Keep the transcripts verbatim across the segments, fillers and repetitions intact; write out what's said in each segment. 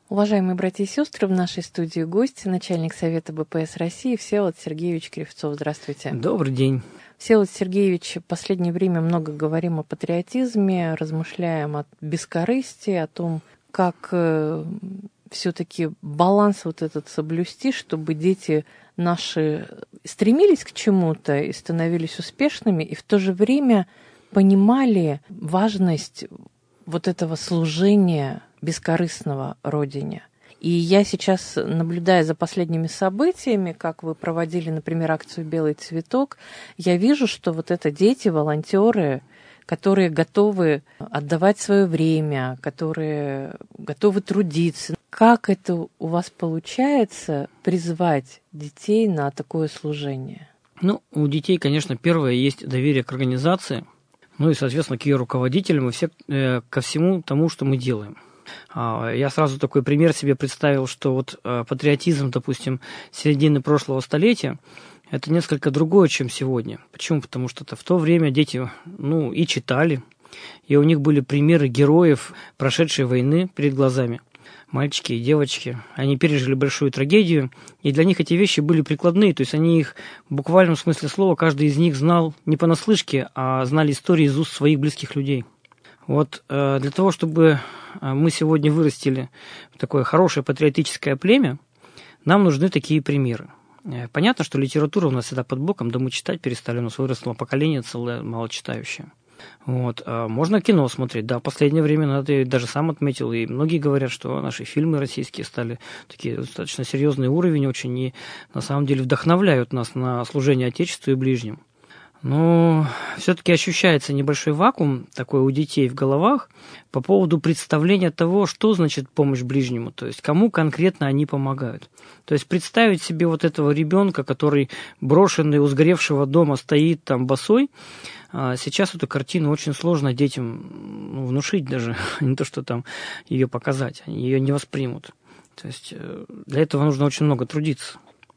Уважаемые братья и сестры, в нашей студии гость, начальник Совета БПС России Всеволод Сергеевич Кривцов. Здравствуйте. Добрый день. Всеволод Сергеевич, в последнее время много говорим о патриотизме, размышляем о бескорыстии, о том, как э, все-таки баланс вот этот соблюсти, чтобы дети наши стремились к чему-то и становились успешными, и в то же время понимали важность вот этого служения бескорыстного Родине. И я сейчас, наблюдая за последними событиями, как вы проводили, например, акцию «Белый цветок», я вижу, что вот это дети, волонтеры, которые готовы отдавать свое время, которые готовы трудиться. Как это у вас получается призвать детей на такое служение? Ну, у детей, конечно, первое, есть доверие к организации, ну и, соответственно, к ее руководителям и все, э, ко всему тому, что мы делаем. Я сразу такой пример себе представил, что вот патриотизм, допустим, середины прошлого столетия, это несколько другое, чем сегодня. Почему? Потому что в то время дети, ну, и читали, и у них были примеры героев прошедшей войны перед глазами. Мальчики и девочки, они пережили большую трагедию, и для них эти вещи были прикладные, то есть они их в буквальном смысле слова, каждый из них знал не понаслышке, а знали истории из уст своих близких людей. Вот э, для того, чтобы мы сегодня вырастили такое хорошее патриотическое племя, нам нужны такие примеры. Понятно, что литература у нас всегда под боком, да мы читать перестали, у нас выросло поколение целое малочитающее. Вот. А можно кино смотреть, да, в последнее время, надо, я даже сам отметил, и многие говорят, что наши фильмы российские стали такие достаточно серьезный уровень, очень, и на самом деле вдохновляют нас на служение Отечеству и ближним. Но все-таки ощущается небольшой вакуум такой у детей в головах по поводу представления того, что значит помощь ближнему, то есть кому конкретно они помогают. То есть представить себе вот этого ребенка, который брошенный у сгоревшего дома стоит там босой, сейчас эту картину очень сложно детям ну, внушить даже, не то что там ее показать, они ее не воспримут. То есть для этого нужно очень много трудиться.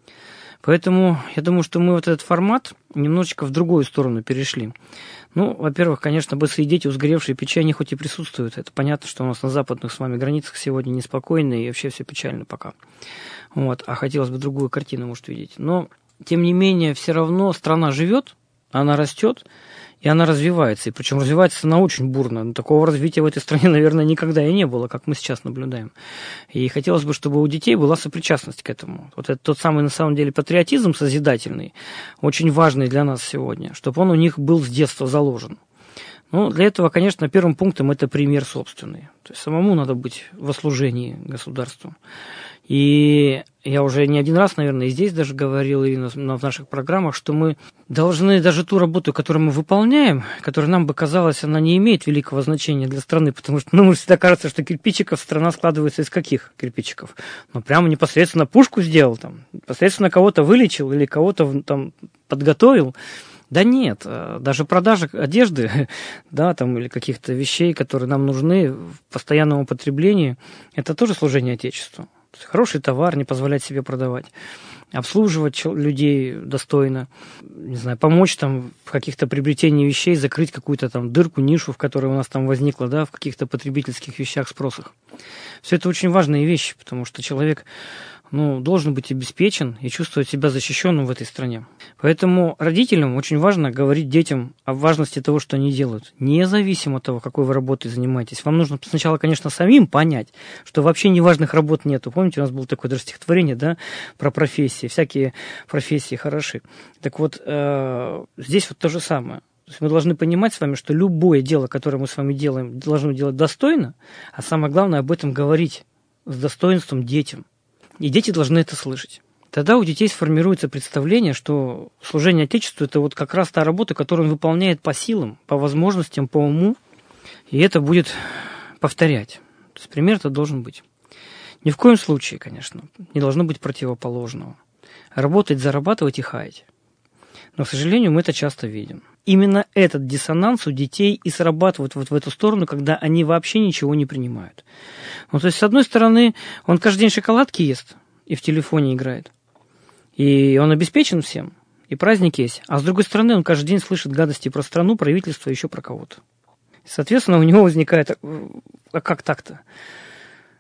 Поэтому я думаю, что мы вот этот формат немножечко в другую сторону перешли. Ну, во-первых, конечно, босые дети у сгоревшей печи, они хоть и присутствуют. Это понятно, что у нас на западных с вами границах сегодня неспокойно и вообще все печально пока. Вот. А хотелось бы другую картину, может, видеть. Но, тем не менее, все равно страна живет, она растет, и она развивается. И причем развивается она очень бурно. Но такого развития в этой стране, наверное, никогда и не было, как мы сейчас наблюдаем. И хотелось бы, чтобы у детей была сопричастность к этому. Вот это тот самый, на самом деле, патриотизм созидательный, очень важный для нас сегодня, чтобы он у них был с детства заложен. Ну, для этого, конечно, первым пунктом это пример собственный. То есть самому надо быть во служении государству. И я уже не один раз, наверное, и здесь даже говорил, и на, на, в наших программах, что мы должны даже ту работу, которую мы выполняем, которая нам бы казалось, она не имеет великого значения для страны, потому что, ну, всегда кажется, что кирпичиков страна складывается из каких кирпичиков? Ну, прямо непосредственно пушку сделал, там, непосредственно кого-то вылечил или кого-то там подготовил. Да нет, даже продажа одежды, да, там, или каких-то вещей, которые нам нужны в постоянном употреблении, это тоже служение Отечеству. Хороший товар, не позволять себе продавать, обслуживать людей достойно, не знаю, помочь там в каких-то приобретении вещей, закрыть какую-то там дырку, нишу, в которой у нас там возникла, да, в каких-то потребительских вещах, спросах. Все это очень важные вещи, потому что человек, ну, должен быть обеспечен и чувствовать себя защищенным в этой стране. Поэтому родителям очень важно говорить детям о важности того, что они делают, независимо от того, какой вы работой занимаетесь. Вам нужно сначала, конечно, самим понять, что вообще неважных работ нету. Помните, у нас было такое даже стихотворение, да, про профессии. Всякие профессии хороши. Так вот, э, здесь вот то же самое. То есть мы должны понимать с вами, что любое дело, которое мы с вами делаем, должны делать достойно, а самое главное, об этом говорить с достоинством детям. И дети должны это слышать. Тогда у детей сформируется представление, что служение Отечеству – это вот как раз та работа, которую он выполняет по силам, по возможностям, по уму, и это будет повторять. То есть пример-то должен быть. Ни в коем случае, конечно, не должно быть противоположного. Работать, зарабатывать и хаять. Но, к сожалению, мы это часто видим. Именно этот диссонанс у детей и срабатывает вот в эту сторону, когда они вообще ничего не принимают. Ну, то есть, с одной стороны, он каждый день шоколадки ест и в телефоне играет. И он обеспечен всем, и праздник есть. А с другой стороны, он каждый день слышит гадости про страну, правительство, еще про кого-то. И, соответственно, у него возникает, а как так-то?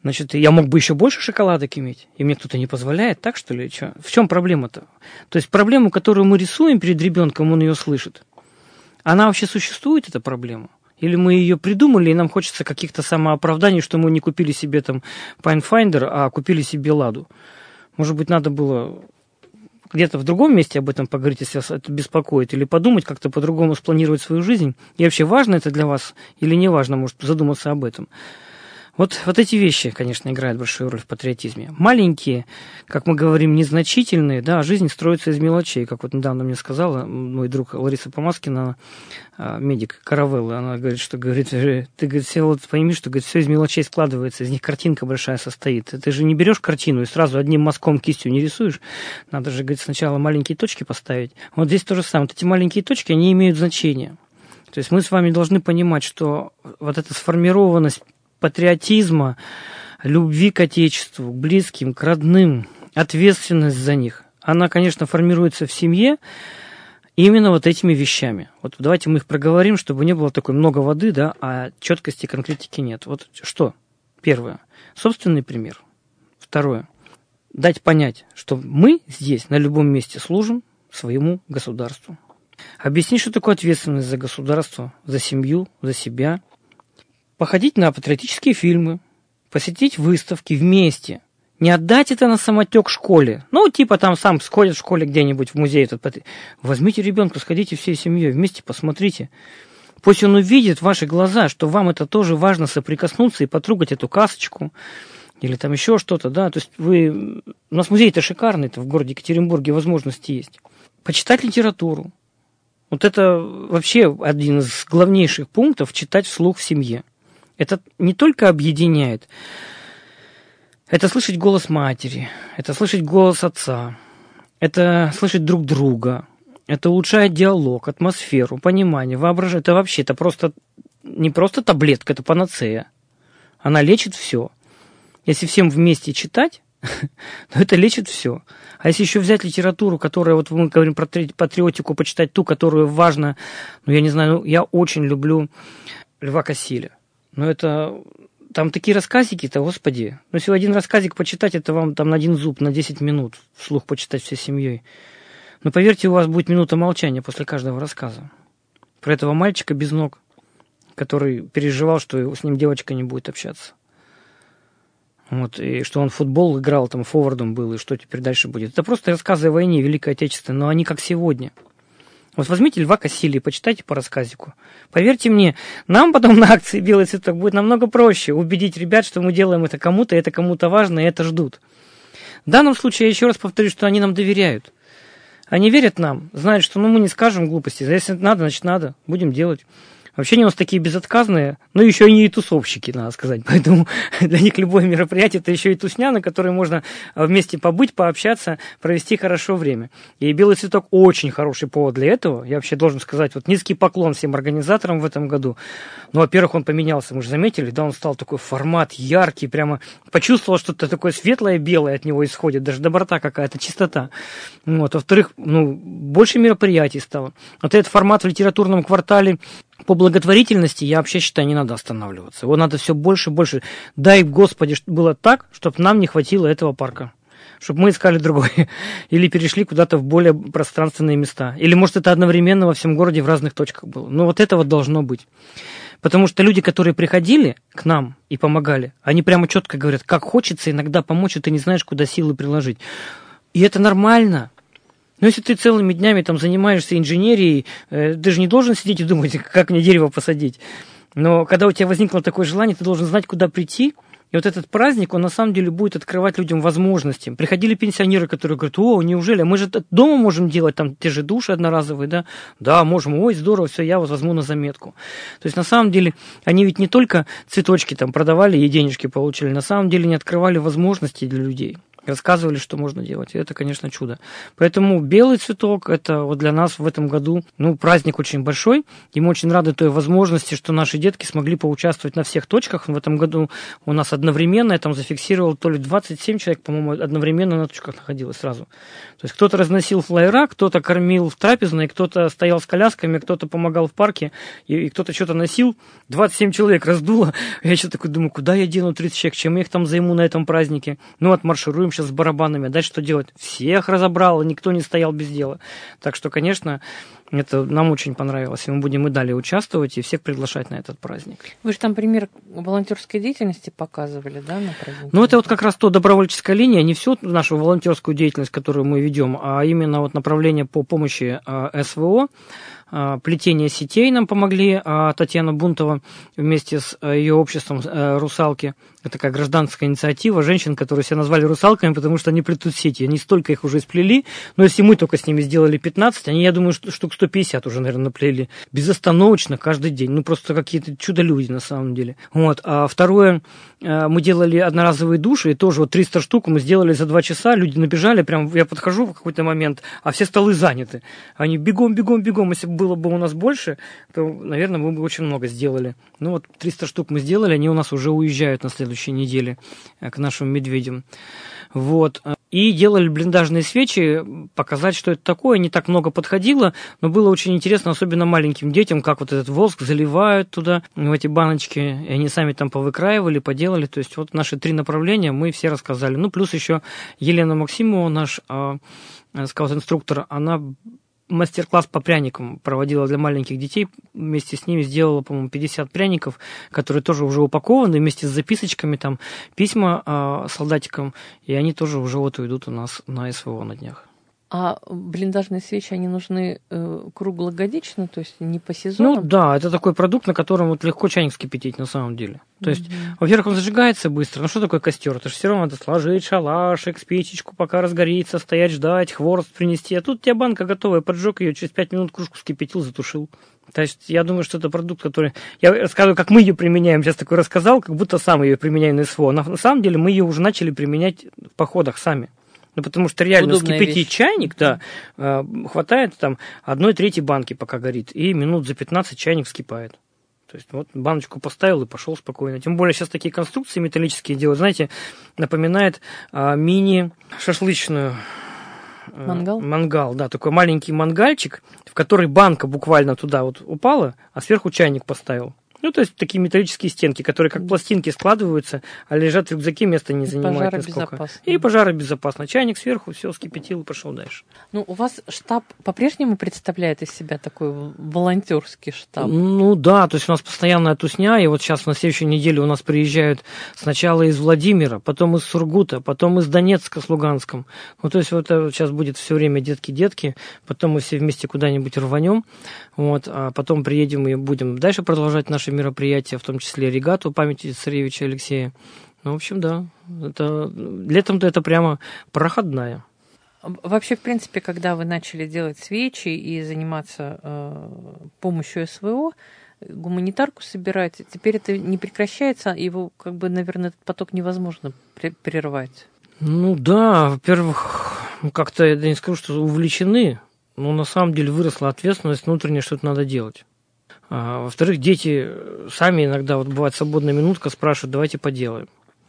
Значит, я мог бы еще больше шоколадок иметь, и мне кто-то не позволяет, так что ли? Что? В чем проблема-то? То есть проблему, которую мы рисуем перед ребенком, он ее слышит. Она вообще существует, эта проблема? Или мы ее придумали, и нам хочется каких-то самооправданий, что мы не купили себе там Pathfinder, а купили себе Ладу? Может быть, надо было где-то в другом месте об этом поговорить, если вас это беспокоит, или подумать, как-то по-другому спланировать свою жизнь? И вообще, важно это для вас или не важно, может, задуматься об этом? Вот, вот эти вещи, конечно, играют большую роль в патриотизме. Маленькие, как мы говорим, незначительные, да, жизнь строится из мелочей. Как вот недавно мне сказала мой друг Лариса Помаскина, медик Каравеллы, она говорит, что, говорит, ты, говорит, все вот пойми, что, говорит, все из мелочей складывается, из них картинка большая состоит. Ты же не берешь картину и сразу одним мазком кистью не рисуешь. Надо же, говорит, сначала маленькие точки поставить. Вот здесь то же самое. Вот эти маленькие точки, они имеют значение. То есть мы с вами должны понимать, что вот эта сформированность патриотизма, любви к Отечеству, к близким, к родным, ответственность за них, она, конечно, формируется в семье именно вот этими вещами. Вот давайте мы их проговорим, чтобы не было такой много воды, да, а четкости и конкретики нет. Вот что? Первое. Собственный пример. Второе. Дать понять, что мы здесь на любом месте служим своему государству. Объяснить, что такое ответственность за государство, за семью, за себя. Походить на патриотические фильмы, посетить выставки вместе. Не отдать это на самотек школе. Ну, типа там сам сходит в школе где-нибудь в музей. Этот. Возьмите ребенка, сходите всей семьей, вместе посмотрите. Пусть он увидит ваши глаза, что вам это тоже важно соприкоснуться и потрогать эту касочку. Или там еще что-то, да. То есть вы... У нас музей-то шикарный, -то в городе Екатеринбурге возможности есть. Почитать литературу. Вот это вообще один из главнейших пунктов — читать вслух в семье. Это не только объединяет, это слышать голос матери, это слышать голос отца, это слышать друг друга, это улучшает диалог, атмосферу, понимание, воображение. Это вообще, это просто не просто таблетка, это панацея. Она лечит все. Если всем вместе читать, то это лечит все. А если еще взять литературу, которая, вот мы говорим про патриотику, почитать ту, которую важно, ну, я не знаю, ну, я очень люблю Льва Кассиля. Но это, там такие рассказики-то, господи. Ну, если один рассказик почитать, это вам там на один зуб, на десять минут вслух почитать всей семьей. Но поверьте, у вас будет минута молчания после каждого рассказа. Про этого мальчика без ног, который переживал, что с ним девочка не будет общаться. Вот, и что он в футбол играл, там, форвардом был, и что теперь дальше будет. Это просто рассказы о войне, Великой Отечественной, но они как сегодня. Вот возьмите Льва Кассиля, почитайте по рассказику. Поверьте мне, нам потом на акции «Белый цветок» будет намного проще убедить ребят, что мы делаем это кому-то, это кому-то важно, и это ждут. В данном случае я еще раз повторю, что они нам доверяют. Они верят нам, знают, что ну, мы не скажем глупости. Если надо, значит надо, будем делать. Вообще они у нас такие безотказные, но еще и не тусовщики, надо сказать. Поэтому для них любое мероприятие – это еще и тусня, на которой можно вместе побыть, пообщаться, провести хорошо время. И «Белый цветок» очень хороший повод для этого. Я вообще должен сказать, вот низкий поклон всем организаторам в этом году. Ну, во-первых, он поменялся, мы же заметили, да, он стал такой формат яркий, прямо почувствовал, что-то такое светлое, белое от него исходит, даже доброта какая-то, чистота. Вот. Во-вторых, ну, больше мероприятий стало. Вот этот формат в литературном квартале по благотворительности, я вообще считаю, не надо останавливаться. Его надо все больше и больше. Дай, Господи, было так, чтобы нам не хватило этого парка. Чтобы мы искали другой. Или перешли куда-то в более пространственные места. Или, может, это одновременно во всем городе в разных точках было. Но вот это вот должно быть. Потому что люди, которые приходили к нам и помогали, они прямо четко говорят, как хочется иногда помочь, и ты не знаешь, куда силы приложить. И это нормально. Но если ты целыми днями там занимаешься инженерией, э, ты же не должен сидеть и думать, как мне дерево посадить. Но когда у тебя возникло такое желание, ты должен знать, куда прийти. И вот этот праздник, он на самом деле будет открывать людям возможности. Приходили пенсионеры, которые говорят, о, неужели, а мы же дома можем делать там те же души одноразовые, да? Да, можем, ой, здорово, все, я вас возьму на заметку. То есть на самом деле они ведь не только цветочки там продавали и денежки получили, на самом деле не открывали возможности для людей. рассказывали, что можно делать. И это, конечно, чудо. Поэтому белый цветок – это вот для нас в этом году ну, праздник очень большой. И мы очень рады той возможности, что наши детки смогли поучаствовать на всех точках. В этом году у нас одновременно, я там зафиксировал, то ли двадцать семь человек, по-моему, одновременно на точках находилось сразу. То есть кто-то разносил флайера, кто-то кормил в трапезной, кто-то стоял с колясками, кто-то помогал в парке, и, и кто-то что-то носил. двадцать семь человек раздуло. Я сейчас такой думаю, куда я дену тридцать человек, чем я их там займу на этом празднике? Ну, отмаршируем сейчас с барабанами, а дальше что делать? Всех разобрал, никто не стоял без дела. Так что, конечно, это нам очень понравилось. И мы будем и далее участвовать и всех приглашать на этот праздник. Вы же там пример волонтерской деятельности показывали, да, на празднике? Ну, это вот как раз то добровольческая линия, не всю нашу волонтерскую деятельность, которую мы ведем, а именно вот направление по помощи СВО. Плетение сетей нам помогли Татьяна Бунтова вместе с ее обществом «Русалки». Это такая гражданская инициатива женщин, которые себя назвали русалками, потому что они плетут сети. Они столько их уже сплели, но если мы только с ними сделали пятнадцать, они, я думаю, штук сто пятьдесят уже, наверное, наплели. Безостановочно, каждый день. Ну, просто какие-то чудо-люди на самом деле. Вот. А второе, мы делали одноразовые души, и тоже вот триста штук мы сделали за два часа. Люди набежали, прям я подхожу в какой-то момент, а все столы заняты. Они бегом, бегом, бегом. Если бы было бы у нас больше, то, наверное, мы бы очень много сделали. Ну, вот триста штук мы сделали, они у нас уже уезжают на следующей неделе к нашим медведям. Вот. И делали блиндажные свечи, показать, что это такое. Не так много подходило, но было очень интересно, особенно маленьким детям, как вот этот воск заливают туда, в эти баночки, и они сами там повыкраивали, поделали. То есть вот наши три направления мы все рассказали. Ну, плюс еще Елена Максимова, наш э, скаут-инструктор, она мастер-класс по пряникам проводила для маленьких детей. Вместе с ними сделала, по-моему, пятьдесят пряников, которые тоже уже упакованы, вместе с записочками, там, письма э, солдатикам, и они тоже уже вот уйдут у нас на СВО на днях. А блиндажные свечи, они нужны э, круглогодично, то есть не по сезону? Ну да, это такой продукт, на котором вот легко чайник вскипятить на самом деле. То есть, mm-hmm. во-первых, он зажигается быстро. Ну что такое костер? Это же все равно надо сложить шалашик, спичечку, пока разгорится, стоять, ждать, хворост принести. А тут у тебя банка готовая, поджег ее, через пять минут кружку вскипятил, затушил. То есть я думаю, что это продукт, который... Я рассказываю, как мы ее применяем. Сейчас такой рассказал, как будто сам ее применяю на СВО. На, на самом деле мы ее уже начали применять в походах сами. Ну, потому что реально удобная вскипятить вещь. Чайник, да, э, хватает там одной трети банки, пока горит, и минут за пятнадцать чайник вскипает. То есть вот баночку поставил и пошел спокойно. Тем более сейчас такие конструкции металлические делают, знаете, напоминает э, мини-шашлычную... Э, мангал? Мангал, да, такой маленький мангальчик, в который банка буквально туда вот упала, а сверху чайник поставил. Ну, то есть такие металлические стенки, которые как пластинки складываются, а лежат в рюкзаке, места не занимают нисколько. И пожаробезопасно. Чайник сверху, все, вскипятил и пошел дальше. Ну, у вас штаб по-прежнему представляет из себя такой волонтерский штаб? Ну да, то есть у нас постоянная тусня, и вот сейчас на следующей неделе у нас приезжают сначала из Владимира, потом из Сургута, потом из Донецка с Луганском. Ну, то есть вот сейчас будет все время детки-детки, потом мы все вместе куда-нибудь рванем, вот, а потом приедем и будем дальше продолжать наши мероприятия, в том числе регату памяти царевича Алексея. Ну, в общем, да, это, летом-то это прямо проходная. Вообще, в принципе, когда вы начали делать свечи и заниматься э, помощью СВО, гуманитарку собирать, теперь это не прекращается, его, как бы, наверное, этот поток невозможно прервать. Ну да, во-первых, как-то я не скажу, что увлечены, но на самом деле выросла ответственность внутренняя, что это надо делать. А, во-вторых, дети сами иногда, вот бывает свободная минутка, спрашивают, давайте поделаем.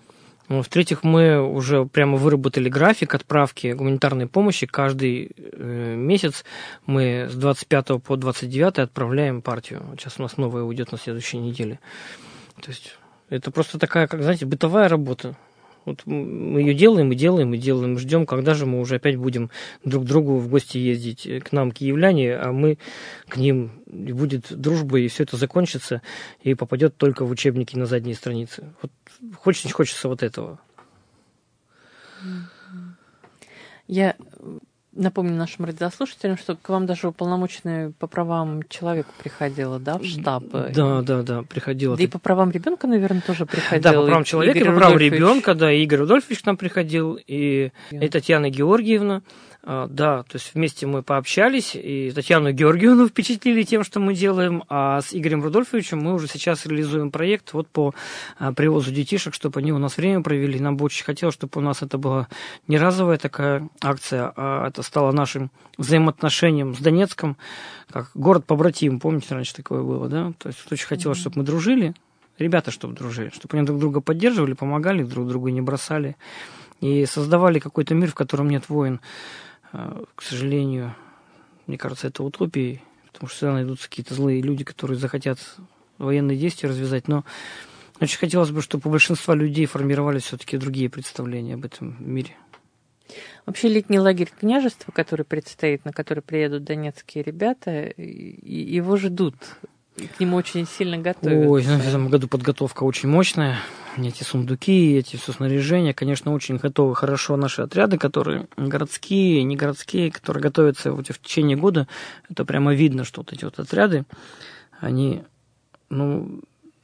Ну, в-третьих, мы уже прямо выработали график отправки гуманитарной помощи. Каждый э, месяц мы с двадцать пятого по двадцать девятое отправляем партию. Сейчас у нас новая уйдет на следующей неделе. То есть это просто такая, как, знаете, бытовая работа. Вот мы ее делаем и делаем и делаем, ждем, когда же мы уже опять будем друг к другу в гости ездить. К нам киевляне, а мы к ним. И будет дружба, и все это закончится, и попадет только в учебники на задние страницы. Вот хочется, не хочется вот этого. Я Напомню нашим радиослушателям, что к вам даже уполномоченный по правам человека приходила, да, в штаб? Да, да, да, приходила. Да и по правам ребенка, наверное, тоже приходил. Да, по правам человека, Игорь и по правам ребенка, да, Игорь Рудольфович к нам приходил, и, и Татьяна Георгиевна. Да, то есть вместе мы пообщались, и Татьяну Георгиевну впечатлили тем, что мы делаем, а с Игорем Рудольфовичем мы уже сейчас реализуем проект вот по привозу детишек, чтобы они у нас время провели. Нам бы очень хотелось, чтобы у нас это была не разовая такая акция, а это стало нашим взаимоотношением с Донецком, как город-побратим, помните, раньше такое было, да? То есть очень хотелось, чтобы мы дружили, ребята, чтобы дружили, чтобы они друг друга поддерживали, помогали друг другу, не бросали, и создавали какой-то мир, в котором нет войн. К сожалению, мне кажется, это утопией, потому что всегда найдутся какие-то злые люди, которые захотят военные действия развязать, но очень хотелось бы, чтобы у большинства людей формировались все-таки другие представления об этом мире. Вообще летний лагерь княжества, который предстоит, на который приедут донецкие ребята, его ждут. И к нему очень сильно готовятся. Ой, в этом году подготовка очень мощная. Эти сундуки, эти все снаряжения, конечно, очень готовы хорошо наши отряды, которые городские, не городские, которые готовятся вот в течение года. Это прямо видно, что вот эти вот отряды, они, ну,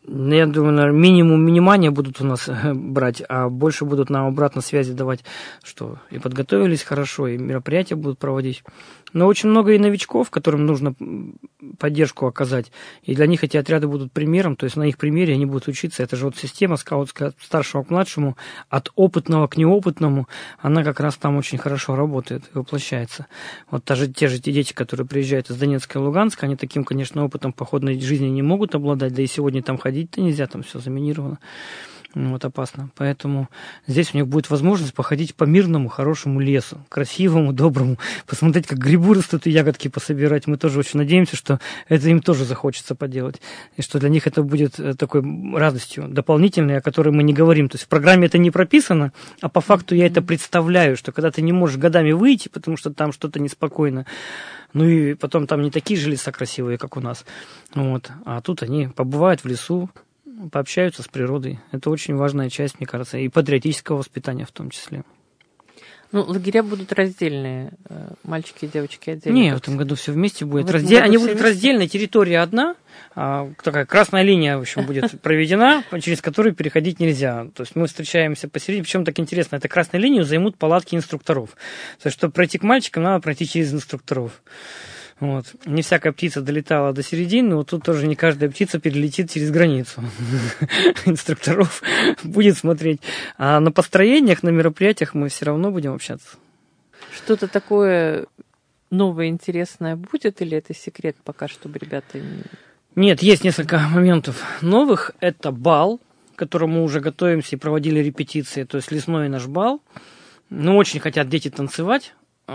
я думаю, наверное, минимум внимания будут у нас брать, а больше будут нам обратно связи давать, что и подготовились хорошо, и мероприятия будут проводить. Но очень много и новичков, которым нужно поддержку оказать. И для них эти отряды будут примером, то есть на их примере они будут учиться. Это же вот система скаутская от старшего к младшему, от опытного к неопытному, она как раз там очень хорошо работает и воплощается. Вот даже те же те дети, которые приезжают из Донецка и Луганска, они таким, конечно, опытом походной жизни не могут обладать, да и сегодня там ходить-то нельзя, там все заминировано. Вот опасно. Поэтому здесь у них будет возможность походить по мирному, хорошему лесу, красивому, доброму, посмотреть, как грибы растут и ягодки пособирать. Мы тоже очень надеемся, что это им тоже захочется поделать. И что для них это будет такой радостью дополнительной, о которой мы не говорим. То есть в программе это не прописано, а по факту я это представляю, что когда ты не можешь годами выйти, потому что там что-то неспокойно, ну и потом там не такие же леса красивые, как у нас. Вот. А тут они побывают в лесу, пообщаются с природой. Это очень важная часть, мне кажется, и патриотического воспитания в том числе. Ну, лагеря будут раздельные, мальчики и девочки отдельно. Нет, в этом году все вместе будет. Раздел... Они будут раздельные, территория одна, а, такая красная линия, в общем, будет проведена, через которую переходить нельзя. То есть мы встречаемся посередине, причем так интересно, эту красную линию займут палатки инструкторов. То есть, чтобы пройти к мальчикам, надо пройти через инструкторов. Вот. Не всякая птица долетала до середины, но вот тут тоже не каждая птица перелетит через границу. Инструкторов будет смотреть. А на построениях, на мероприятиях мы все равно будем общаться. Что-то такое новое, интересное будет, или это секрет пока, чтобы ребята... Нет, есть несколько моментов новых. Это бал, к которому мы уже готовимся и проводили репетиции, то есть лесной наш бал. Ну, очень хотят дети танцевать.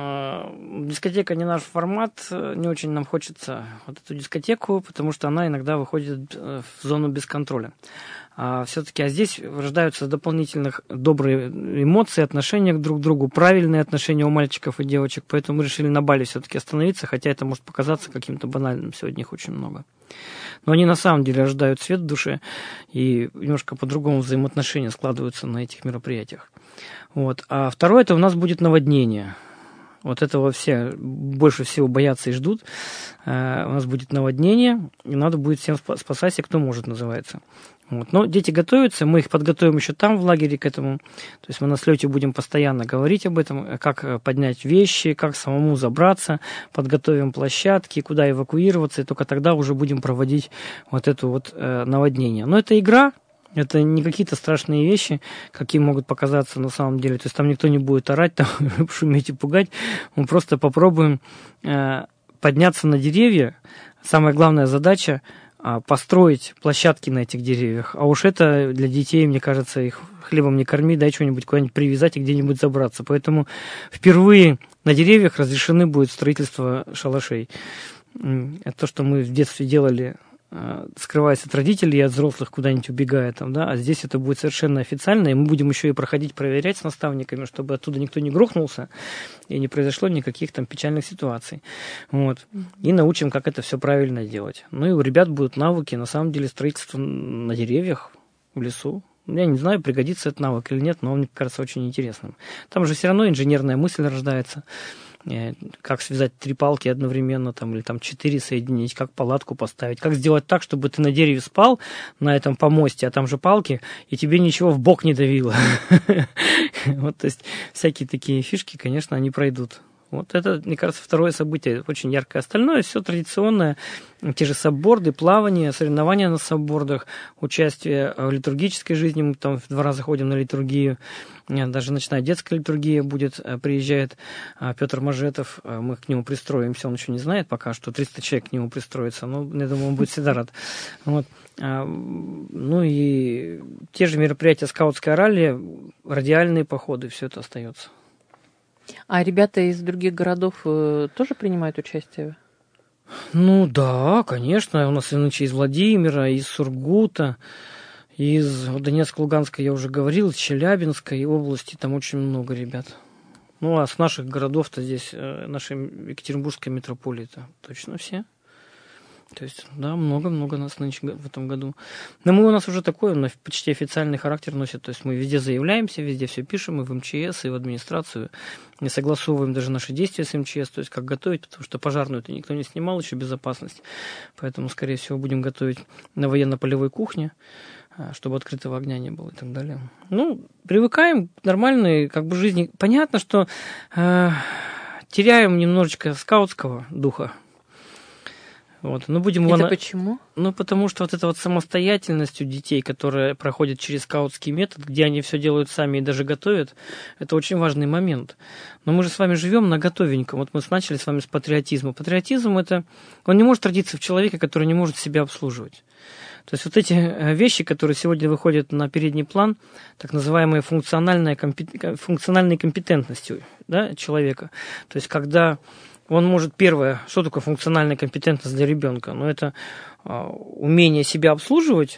Дискотека не наш формат, не очень нам хочется вот эту дискотеку, потому что она иногда выходит в зону без контроля. А все-таки а здесь рождаются дополнительных добрые эмоции, отношения друг к другу, правильные отношения у мальчиков и девочек, поэтому мы решили на бале все-таки остановиться, хотя это может показаться каким-то банальным, сегодня их очень много. Но они на самом деле рождают свет в душе, и немножко по-другому взаимоотношения складываются на этих мероприятиях. Вот. А второе, это у нас будет наводнение. Вот этого все больше всего боятся и ждут. Uh, у нас будет наводнение, и надо будет всем спасаться, кто может, называется. Вот. Но дети готовятся, мы их подготовим еще там, в лагере, к этому. То есть мы на слете будем постоянно говорить об этом, как поднять вещи, как самому забраться, подготовим площадки, куда эвакуироваться, и только тогда уже будем проводить вот это вот uh, наводнение. Но это игра. Это не какие-то страшные вещи, какие могут показаться на самом деле. То есть там никто не будет орать, там, шуметь и пугать. Мы просто попробуем э, подняться на деревья. Самая главная задача э, построить площадки на этих деревьях. А уж это для детей, мне кажется, их хлебом не корми, дай что-нибудь куда-нибудь привязать и где-нибудь забраться. Поэтому впервые на деревьях разрешены будет строительство шалашей. Это то, что мы в детстве делали, скрываясь от родителей и от взрослых, куда-нибудь убегая там, да, а здесь это будет совершенно официально, и мы будем еще и проходить, проверять с наставниками, чтобы оттуда никто не грохнулся и не произошло никаких там печальных ситуаций. Вот. И научим, как это все правильно делать. Ну и у ребят будут навыки, на самом деле, строительства на деревьях, в лесу. Я не знаю, пригодится этот навык или нет, но он мне кажется очень интересным. Там же все равно инженерная мысль рождается. Как связать три палки одновременно, там, или там четыре соединить, как палатку поставить, как сделать так, чтобы ты на дереве спал, на этом помосте, а там же палки, и тебе ничего в бок не давило. Вот, то есть, всякие такие фишки, конечно, они пройдут. Вот это, мне кажется, второе событие очень яркое. Остальное все традиционное. Те же сабборды, плавание, соревнования на саббордах, участие в литургической жизни. Мы там в два раза ходим на литургию. Даже ночная детская литургия будет. Приезжает Петр Мажетов. Мы к нему пристроимся. Он еще не знает пока, что триста человек к нему пристроится. Но я думаю, он будет всегда рад. Вот. Ну и те же мероприятия скаутской ралли, радиальные походы, все это остается. А ребята из других городов э, тоже принимают участие? Ну да, конечно. У нас иначе из Владимира, из Сургута, из Донецка, Луганска, я уже говорил, из Челябинской области, там очень много ребят. Ну а с наших городов-то здесь, э, нашей Екатеринбургской метрополии-то точно все. То есть, да, много-много нас нынче в этом году. Но мы у нас уже такой, он почти официальный характер носит. То есть мы везде заявляемся, везде все пишем, и в эм че эс, и в администрацию. Не согласовываем даже наши действия с эм че эс, то есть как готовить, потому что пожарную-то никто не снимал, еще безопасность. Поэтому, скорее всего, будем готовить на военно-полевой кухне, чтобы открытого огня не было и так далее. Ну, привыкаем к нормальной как бы жизни. Понятно, что э, теряем немножечко скаутского духа. Вот. Но будем Это его... почему? Ну, потому что вот эта вот самостоятельность у детей, которая проходит через скаутский метод, где они все делают сами и даже готовят, это очень важный момент. Но мы же с вами живем на готовеньком. Вот мы начали с вами с патриотизма. Патриотизм – это... Он не может родиться в человеке, который не может себя обслуживать. То есть вот эти вещи, которые сегодня выходят на передний план, так называемые функциональные, компет... функциональные компетентности, да, человека. То есть когда... Он может, первое, что такое функциональная компетентность для ребенка? Ну, это а, умение себя обслуживать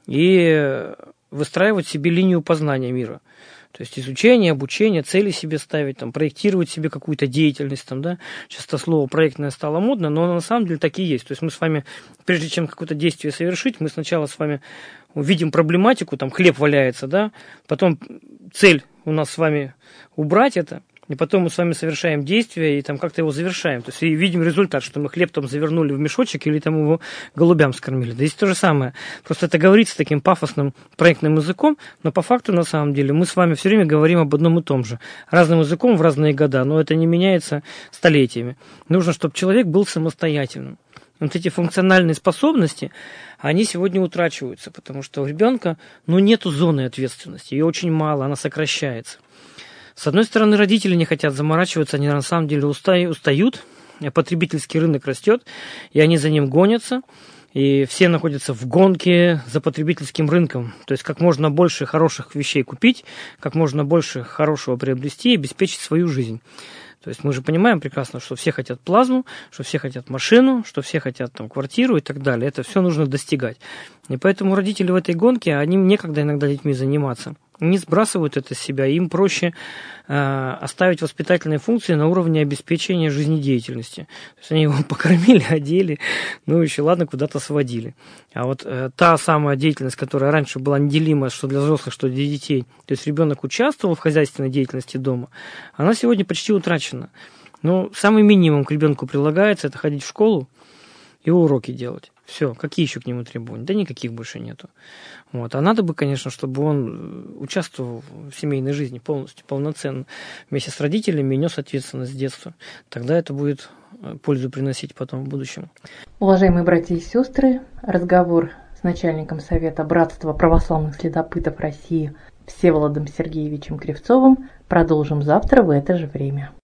и выстраивать себе линию познания мира. То есть изучение, обучение, цели себе ставить, там, проектировать себе какую-то деятельность. Там, да? Сейчас это слово проектное стало модно, но оно на самом деле так и есть. То есть мы с вами, прежде чем какое-то действие совершить, мы сначала с вами увидим проблематику, там хлеб валяется, да? Потом цель у нас с вами убрать это. И потом мы с вами совершаем действие и там как-то его завершаем. То есть и видим результат, что мы хлеб там завернули в мешочек или там его голубям скормили. Да здесь то же самое. Просто это говорится таким пафосным проектным языком, но по факту на самом деле мы с вами все время говорим об одном и том же. Разным языком в разные года, но это не меняется столетиями. Нужно, чтобы человек был самостоятельным. Вот эти функциональные способности, они сегодня утрачиваются, потому что у ребенка ну, нету зоны ответственности. Ее очень мало, она сокращается. С одной стороны, родители не хотят заморачиваться, они на самом деле устают, потребительский рынок растет, и они за ним гонятся, и все находятся в гонке за потребительским рынком. То есть как можно больше хороших вещей купить, как можно больше хорошего приобрести и обеспечить свою жизнь. То есть мы же понимаем прекрасно, что все хотят плазму, что все хотят машину, что все хотят там квартиру и так далее. Это все нужно достигать. И поэтому родители в этой гонке, они некогда иногда детьми заниматься. Они сбрасывают это с себя, им проще э, оставить воспитательные функции на уровне обеспечения жизнедеятельности. То есть они его покормили, одели, ну еще ладно, куда-то сводили. А вот э, та самая деятельность, которая раньше была неделима, что для взрослых, что для детей, то есть ребенок участвовал в хозяйственной деятельности дома, она сегодня почти утрачена. Но самый минимум к ребенку прилагается, это ходить в школу и уроки делать. Все, какие еще к нему требования? Да никаких больше нету. Вот. А надо бы, конечно, чтобы он участвовал в семейной жизни полностью, полноценно, вместе с родителями и нес ответственность с детства. Тогда это будет пользу приносить потом в будущем. Уважаемые братья и сестры, разговор с начальником Совета Братства православных следопытов России Всеволодом Сергеевичем Кривцовым продолжим завтра в это же время.